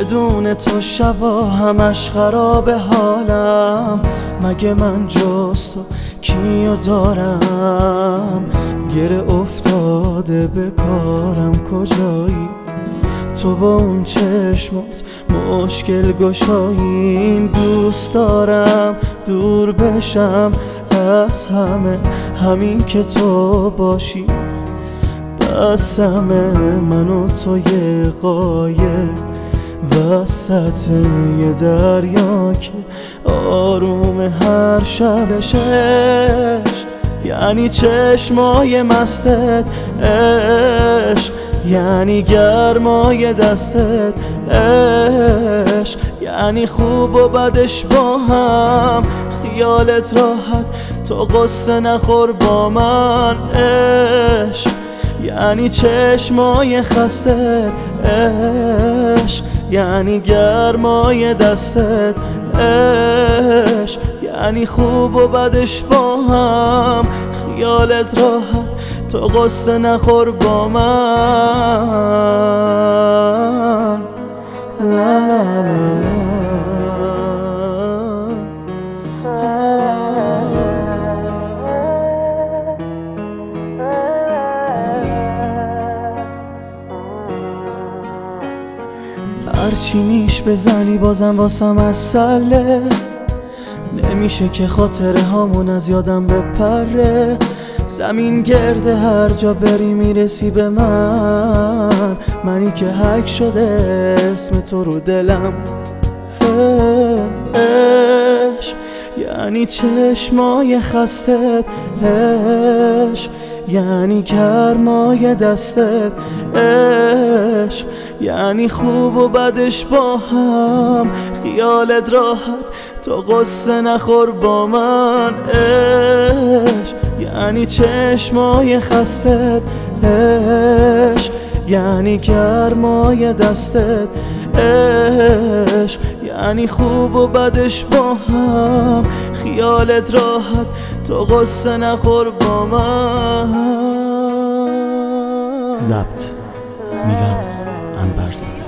بدون تو شبا همش خراب حالم. مگه من جز تو کیو دارم؟ گره افتاده به کارم کجایی؟ تو و اون چشمات مشکل گشایین. دوست دارم دور بشم از همه، همین که تو باشی بسمه. من و تو یه قایق وسط یه دریا که آروم هر شبش عشق. یعنی چشمای مستت عشق، یعنی گرمای دستت عشق، یعنی خوب و بدش با هم. خیالت راحت تو قصه نخور با من عشق. یعنی چشمای خستت عشق، یعنی گرمای دستت عشق، یعنی خوب و بدش با هم. خیالت راحت تو قصه نخور با من. لا لا لا لا. هرچی نیش بزنی بازم واسم مسئله. نمیشه که خاطره هامون از یادم بپره. زمین گرده هر جا بری میرسی به من. منی که حک شده اسم تو رو دلم عشق. یعنی چشمای خستت عشق، یعنی گرمای دستت عشق، یعنی خوب و بدش با هم. خیالت راحت تو قصه نخور با من عشق. یعنی چشمای خستت عشق، یعنی گرمای دستت عشق، یعنی خوب و بدش با هم. خیالت راحت تو قصه نخور با من. ضبط میلاد انبرزاده.